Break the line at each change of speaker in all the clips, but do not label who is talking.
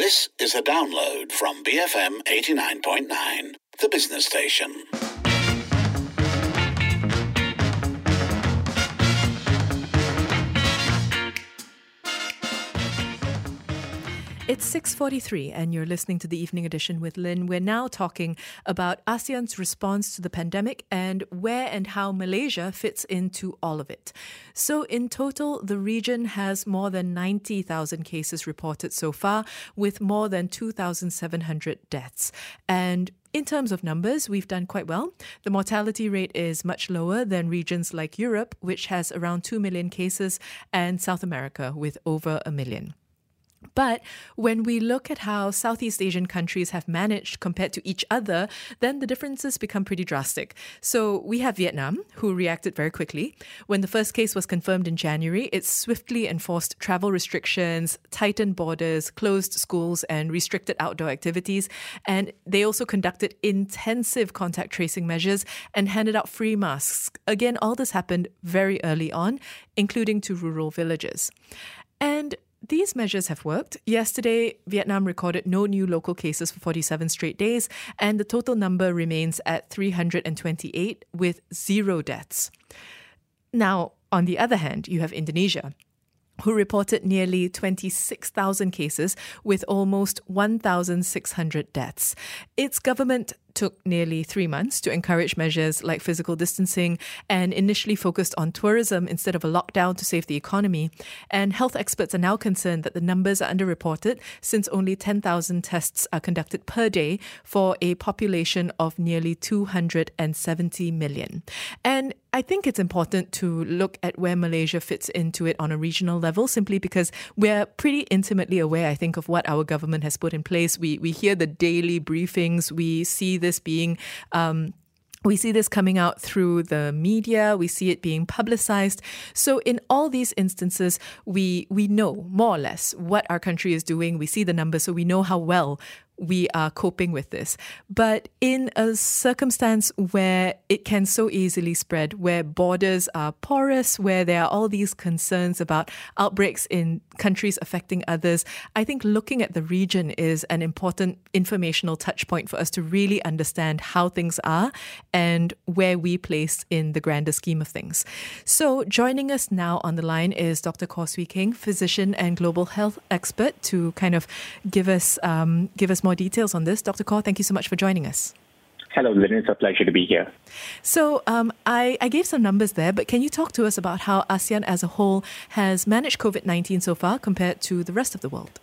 This is a download from BFM 89.9, the business station.
It's 6:43 and you're listening to the Evening Edition with Lynn. We're now talking about ASEAN's response to the pandemic and where and how Malaysia fits into all of it. So in total, the region has more than 90,000 cases reported so far, with more than 2,700 deaths. And in terms of numbers, we've done quite well. The mortality rate is much lower than regions like Europe, which has around 2 million cases, and South America with over 1 million. But when we look at how Southeast Asian countries have managed compared to each other, then the differences become pretty drastic. So we have Vietnam, who reacted very quickly. When the first case was confirmed in January, it swiftly enforced travel restrictions, tightened borders, closed schools, and restricted outdoor activities. And they also conducted intensive contact tracing measures and handed out free masks. Again, all this happened very early on, including to rural villages. And these measures have worked. Yesterday, Vietnam recorded no new local cases for 47 straight days, and the total number remains at 328 with 0 deaths. Now, on the other hand, you have Indonesia, who reported nearly 26,000 cases with almost 1,600 deaths. Its government took nearly 3 months to encourage measures like physical distancing and initially focused on tourism instead of a lockdown to save the economy. And health experts are now concerned that the numbers are underreported since only 10,000 tests are conducted per day for a population of nearly 270 million. And I think it's important to look at where Malaysia fits into it on a regional level, simply because we're pretty intimately aware, I think, of what our government has put in place. We hear the daily briefings. We see this being we see this coming out through the media. We see it being publicized. So in all these instances, we know more or less what our country is doing. We see the numbers, so we know how well we are coping with this. But in a circumstance where it can so easily spread, where borders are porous, where there are all these concerns about outbreaks in countries affecting others, I think looking at the region is an important informational touch point for us to really understand how things are and where we place in the grander scheme of things. So joining us now on the line is Dr. Kaw Swee Kheng, physician and global health expert, to kind of give us more details on this. Dr. Kaw, thank you so much for joining us.
Hello, Lynn. It's a pleasure to be here.
So I gave some numbers there, but can you talk to us about how ASEAN as a whole has managed COVID-19 so far compared to the rest of the world?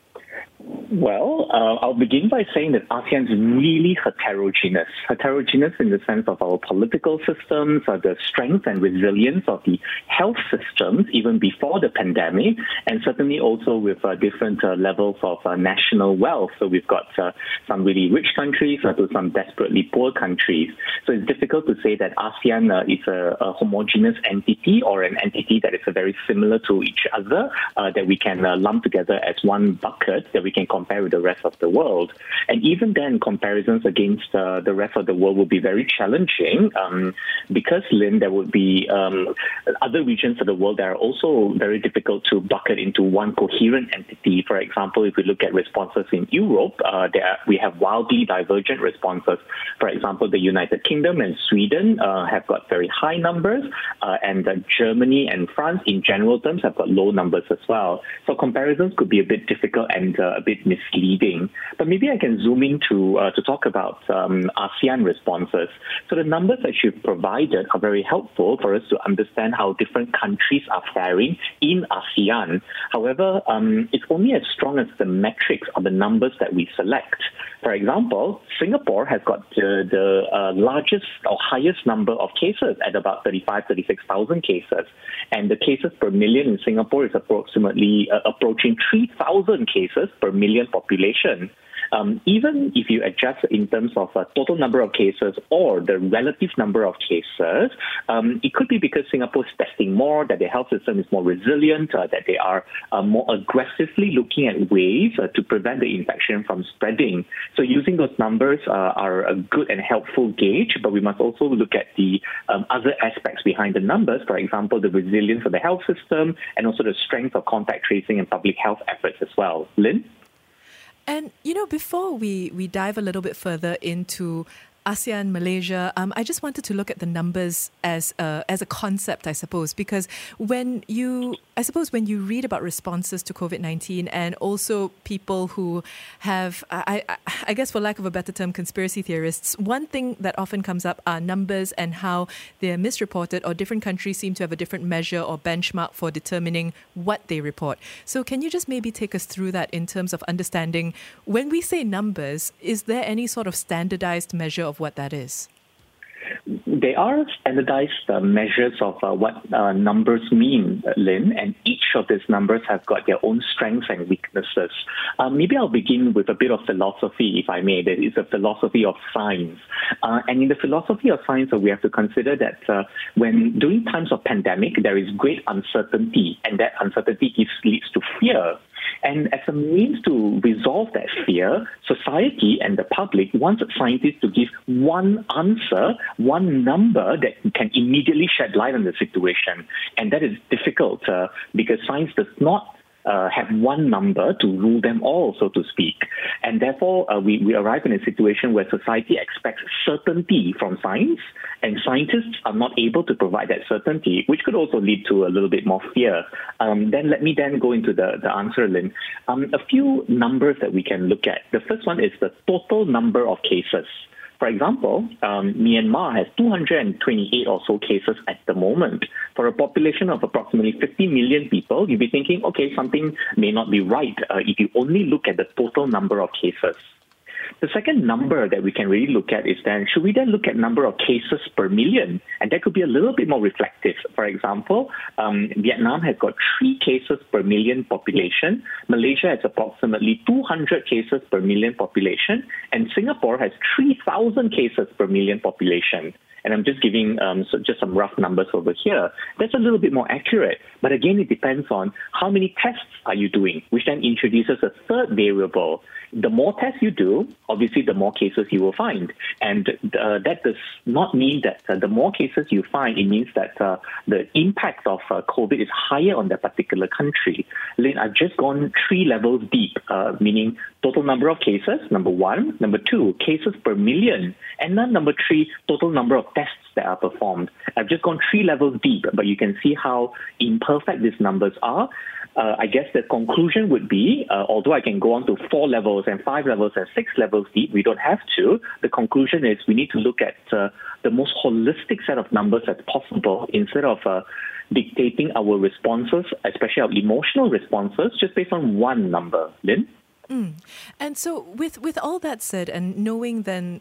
Well, I'll begin by saying that ASEAN is really heterogeneous. Heterogeneous in the sense of our political systems, the strength and resilience of the health systems even before the pandemic, and certainly also with different levels of national wealth. So we've got some really rich countries to some desperately poor countries. So it's difficult to say that ASEAN is a homogeneous entity or an entity that is very similar to each other, that we can lump together as one bucket that we can compare with the rest of the world. And even then, comparisons against the rest of the world will be very challenging because, Lynn, there would be other regions of the world that are also very difficult to bucket into one coherent entity. For example, if we look at responses in Europe, we have wildly divergent responses. For example, the United Kingdom and Sweden have got very high numbers, and Germany and France in general terms have got low numbers as well. So comparisons could be a bit difficult and a bit misleading. But maybe I can zoom in to talk about ASEAN responses. So the numbers that you've provided are very helpful for us to understand how different countries are faring in ASEAN. However, it's only as strong as the metrics or the numbers that we select. For example, Singapore has got the largest or highest number of cases at about 36,000 cases. And the cases per million in Singapore is approximately approaching 3,000 cases per million population. Even if you adjust in terms of total number of cases or the relative number of cases, it could be because Singapore is testing more, that their health system is more resilient, that they are more aggressively looking at ways to prevent the infection from spreading. So using those numbers are a good and helpful gauge, but we must also look at the other aspects behind the numbers, for example, the resilience of the health system and also the strength of contact tracing and public health efforts as well. Lynn?
And, before we dive a little bit further into ASEAN, Malaysia, I just wanted to look at the numbers as a concept, I suppose, because when you read about responses to COVID-19 and also people who have, I guess for lack of a better term, conspiracy theorists, one thing that often comes up are numbers and how they're misreported, or different countries seem to have a different measure or benchmark for determining what they report. So can you just maybe take us through that in terms of understanding, when we say numbers, is there any sort of standardized measure of what that is?
There are standardized measures of what numbers mean, Lynn, and each of these numbers have got their own strengths and weaknesses. Maybe I'll begin with a bit of philosophy, if I may. There is a philosophy of science. And in the philosophy of science, we have to consider that when during times of pandemic, there is great uncertainty, and that uncertainty leads to fear. And as a means to resolve that fear, society and the public wants scientists to give one answer, one number that can immediately shed light on the situation. And that is difficult because science does not have one number to rule them all, so to speak. And therefore, we arrive in a situation where society expects certainty from science, and scientists are not able to provide that certainty, which could also lead to a little bit more fear. Then let me go into the answer, Lynn. A few numbers that we can look at. The first one is the total number of cases. For example, Myanmar has 228 or so cases at the moment. For a population of approximately 50 million people, you'd be thinking, okay, something may not be right if you only look at the total number of cases. The second number that we can really look at is then, should we then look at number of cases per million? And that could be a little bit more reflective. For example, Vietnam has got 3 cases per million population. Malaysia has approximately 200 cases per million population. And Singapore has 3,000 cases per million population. And I'm just giving just some rough numbers over here. That's a little bit more accurate. But again, it depends on how many tests are you doing, which then introduces a third variable. The more tests you do, obviously, the more cases you will find. And that does not mean that the more cases you find, it means that the impact of COVID is higher on that particular country. Lynn, I've just gone 3 levels deep, meaning total number of cases, number 1. Number 2, cases per million. And then number 3, total number of tests that are performed. I've just gone 3 levels deep, but you can see how imperfect these numbers are. I guess the conclusion would be, although I can go on to 4 levels and 5 levels and 6 levels deep, we don't have to. The conclusion is we need to look at the most holistic set of numbers as possible instead of dictating our responses, especially our emotional responses, just based on one number. Lynn?
And so with all that said, and knowing then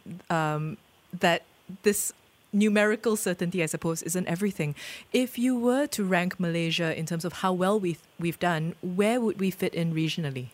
that this numerical certainty, I suppose, isn't everything. If you were to rank Malaysia in terms of how well we've done, where would we fit in regionally?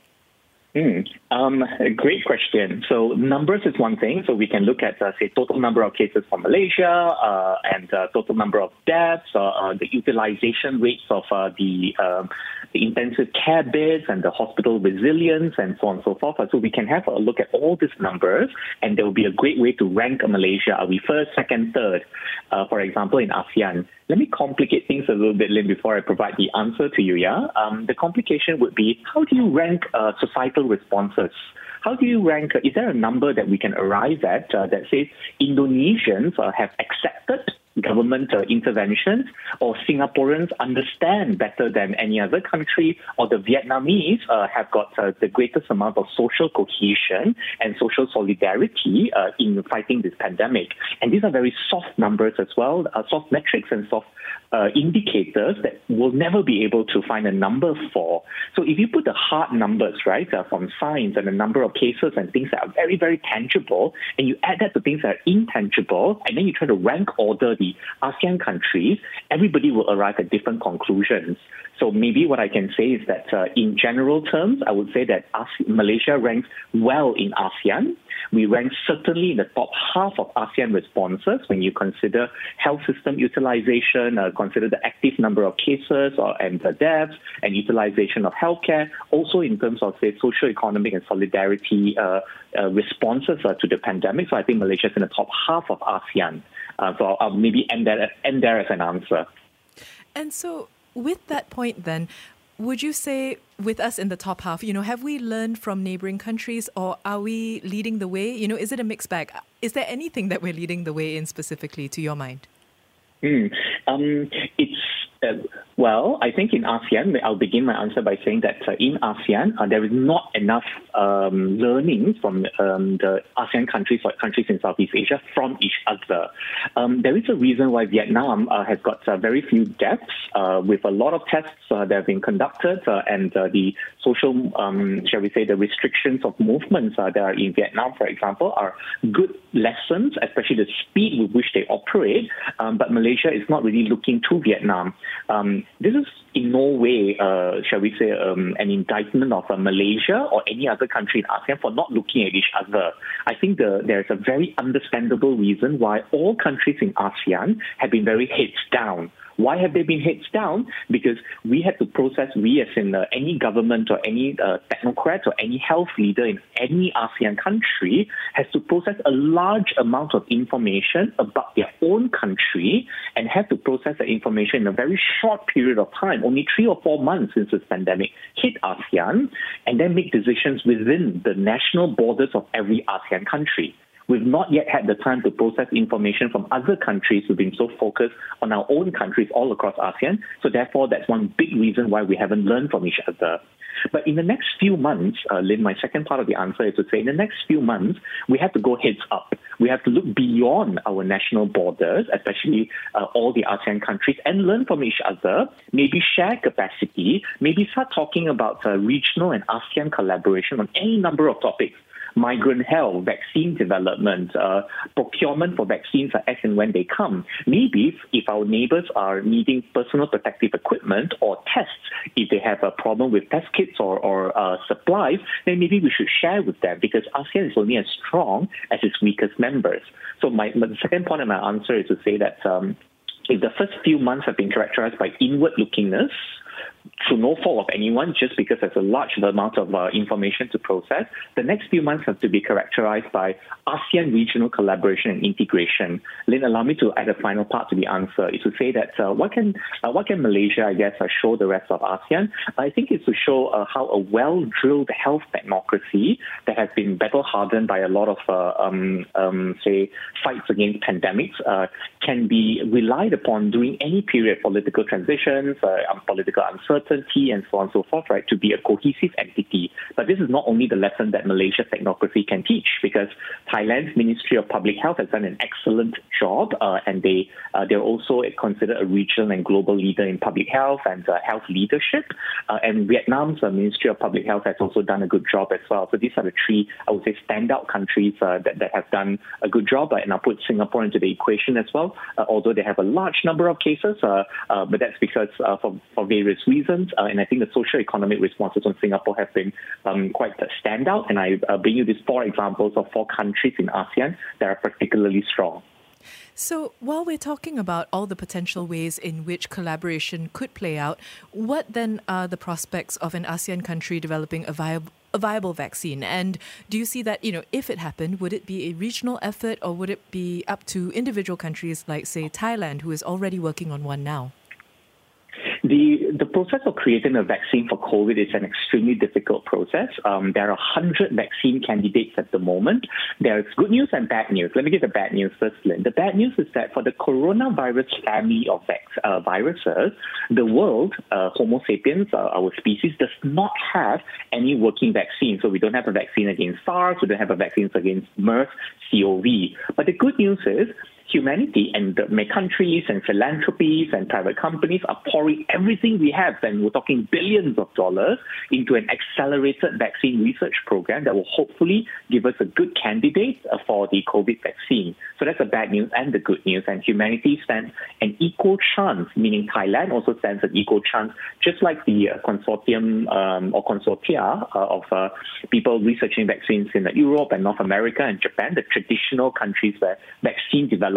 A great question. So numbers is one thing. So we can look at, say, total number of cases for Malaysia and total number of deaths, the utilization rates of the intensive care beds and the hospital resilience and so on and so forth. So we can have a look at all these numbers, and there will be a great way to rank Malaysia. Are we first, second, third, for example, in ASEAN? Let me complicate things a little bit, Lynn, before I provide the answer to you, yeah? The complication would be, how do you rank societal responses? How do you rank, is there a number that we can arrive at that says Indonesians have accepted government interventions, or Singaporeans understand better than any other country, or the Vietnamese have got the greatest amount of social cohesion and social solidarity in fighting this pandemic? And these are very soft numbers as well, soft metrics and soft indicators that we'll never be able to find a number for. So if you put the hard numbers, right, from science and the number of cases and things that are very, very tangible, and you add that to things that are intangible, and then you try to rank order the ASEAN countries, everybody will arrive at different conclusions. So maybe what I can say is that in general terms, I would say that Malaysia ranks well in ASEAN. We rank certainly in the top half of ASEAN responses when you consider health system utilization, consider the active number of cases and the deaths, and utilization of healthcare. Also in terms of, say, social, economic, and solidarity responses to the pandemic. So I think Malaysia is in the top half of ASEAN. So I'll maybe end there as an answer.
And so with that point then, would you say with us in the top half, have we learned from neighboring countries, or are we leading the way? Is it a mixed bag? Is there anything that we're leading the way in specifically, to your mind?
Well, I think in ASEAN, I'll begin my answer by saying that in ASEAN, there is not enough learning from the ASEAN countries or countries in Southeast Asia from each other. There is a reason why Vietnam has got very few deaths, with a lot of tests that have been conducted, and the social, shall we say, the restrictions of movements that are in Vietnam, for example, are good lessons, especially the speed with which they operate. But Malaysia is not really looking to Vietnam. This is in no way, shall we say, an indictment of Malaysia or any other country in ASEAN for not looking at each other. I think there's a very understandable reason why all countries in ASEAN have been very heads down. Why have they been heads down? Because we had to process, we as in any government or any technocrat or any health leader in any ASEAN country has to process a large amount of information about their own country and have to process the information in a very short period of time, only 3 or 4 months since this pandemic hit ASEAN, and then make decisions within the national borders of every ASEAN country. We've not yet had the time to process information from other countries who've been so focused on our own countries all across ASEAN. So therefore, that's one big reason why we haven't learned from each other. But in the next few months, Lynn, my second part of the answer is to say in the next few months, we have to go heads up. We have to look beyond our national borders, especially all the ASEAN countries, and learn from each other, maybe share capacity, maybe start talking about regional and ASEAN collaboration on any number of topics. Migrant health, vaccine development, procurement for vaccines as and when they come. Maybe if our neighbors are needing personal protective equipment or tests, if they have a problem with test kits or supplies, then maybe we should share with them, because ASEAN is only as strong as its weakest members. So the second point of my answer is to say that if the first few months have been characterized by inward-lookingness, through no fault of anyone, just because there's a large amount of information to process, the next few months have to be characterized by ASEAN regional collaboration and integration. Lynn, allow me to add a final part to the answer, is to say that what can Malaysia, I guess, show the rest of ASEAN? I think it's to show how a well-drilled health technocracy that has been battle-hardened by a lot of, say, fights against pandemics can be relied upon during any period of political transitions, political uncertainty, and so on and so forth, right, to be a cohesive entity. But this is not only the lesson that Malaysia's technocracy can teach, because Thailand's Ministry of Public Health has done an excellent job, and they're also considered a regional and global leader in public health and health leadership. And Vietnam's Ministry of Public Health has also done a good job as well. So these are the three, I would say, standout countries that have done a good job, and I'll put Singapore into the equation as well, although they have a large number of cases, but that's because for various reasons, and I think the socio-economic responses on Singapore have been quite standout, and I bring you these 4 examples of 4 countries in ASEAN that are particularly strong.
So while we're talking about all the potential ways in which collaboration could play out, what then are the prospects of an ASEAN country developing a viable vaccine? And do you see that, if it happened, would it be a regional effort, or would it be up to individual countries like, say, Thailand, who is already working on one now?
The process of creating a vaccine for COVID is an extremely difficult process. There are 100 vaccine candidates at the moment. There's good news and bad news. Let me give the bad news first, Lynn. The bad news is that for the coronavirus family of viruses, the world, Homo sapiens, our species, does not have any working vaccine. So we don't have a vaccine against SARS, we don't have a vaccine against MERS-CoV. But the good news is humanity and countries and philanthropies and private companies are pouring everything we have, and we're talking billions of dollars, into an accelerated vaccine research program that will hopefully give us a good candidate for the COVID vaccine. So that's the bad news and the good news. And humanity stands an equal chance, meaning Thailand also stands an equal chance, just like the consortium or consortia of people researching vaccines in Europe and North America and Japan, the traditional countries where vaccine development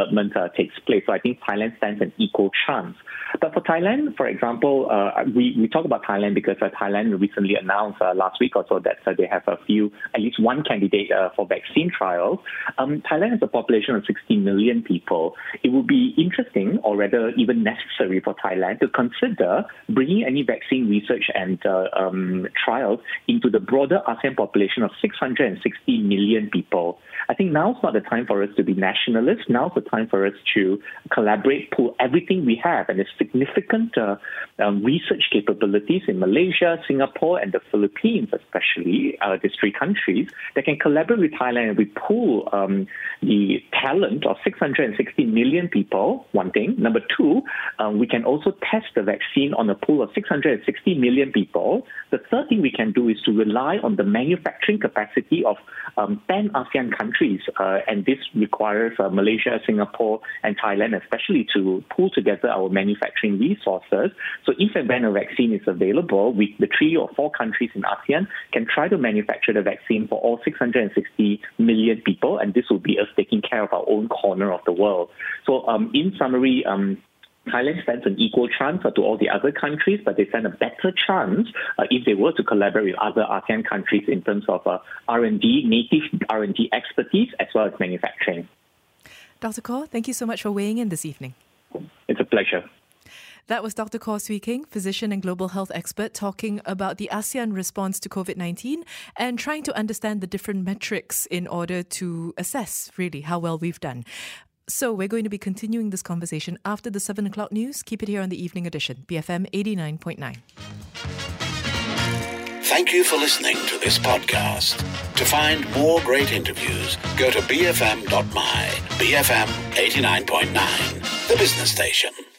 development takes place. So I think Thailand stands an equal chance. But for Thailand, for example, we talk about Thailand because Thailand recently announced last week or so that they have at least one candidate for vaccine trials. Thailand has a population of 60 million people. It would be interesting, or rather even necessary, for Thailand to consider bringing any vaccine research and trials into the broader ASEAN population of 660 million people. I think now's not the time for us to be nationalists. Now's the time for us to collaborate, pull everything we have, and there's significant research capabilities in Malaysia, Singapore, and the Philippines, especially these three countries, that can collaborate with Thailand, and we pool the talent of 660 million people, one thing. Number two, we can also test the vaccine on a pool of 660 million people. The third thing we can do is to rely on the manufacturing capacity of 10 ASEAN countries, and this requires Malaysia, Singapore, and Thailand especially to pool together our manufacturing resources. So if and when a vaccine is available, the 3 or 4 countries in ASEAN can try to manufacture the vaccine for all 660 million people, and this will be us taking care of our own corner of the world. So in summary, Thailand stands an equal chance to all the other countries, but they stand a better chance if they were to collaborate with other ASEAN countries in terms of R&D, native R&D expertise, as well as manufacturing.
Dr. Kaur, thank you so much for weighing in this evening.
It's a pleasure.
That was Dr. Kaur Swee King, physician and global health expert, talking about the ASEAN response to COVID-19 and trying to understand the different metrics in order to assess, really, how well we've done. So we're going to be continuing this conversation after the 7 o'clock news. Keep it here on the Evening Edition, BFM 89.9.
Thank you for listening to this podcast. To find more great interviews, go to bfm.my, BFM 89.9, the business station.